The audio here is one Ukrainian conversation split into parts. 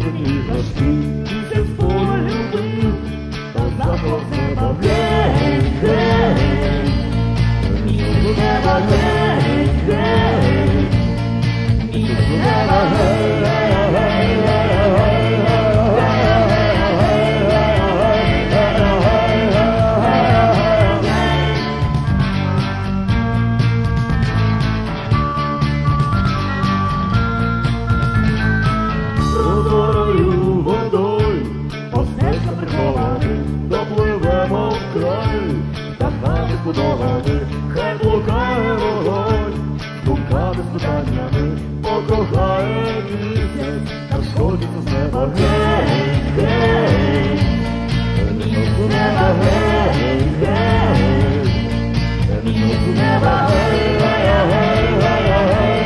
повітряні іграшки. Місяць полюбив, та захвав з неба гей, гей. Місяць з неба гей, гей. Місяць з неба гей, гей, гей, гей. Прозорою водою по стежкам прихований допливемо в край, та хати збудований, хай блукає вогонь, думками, з питаннями покохає місяць, та сходиться з неба гей, гей. Місяць з неба гей, гей. Місяць з неба гей, гей, гей, гей.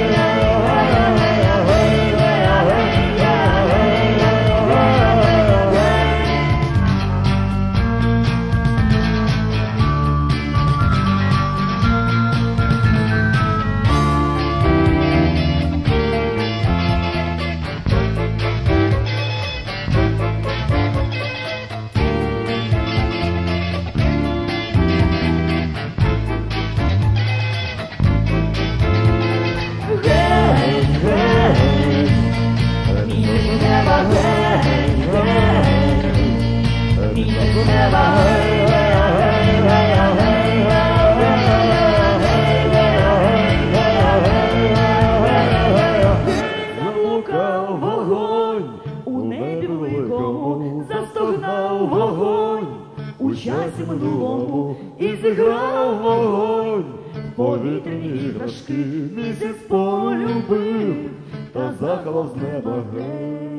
Заблукав вогонь у небі великому, застогнав вогонь у часі минулому і зіграв вогонь. Повітряні іграшки місяць полюбив, та заховав з неба гей.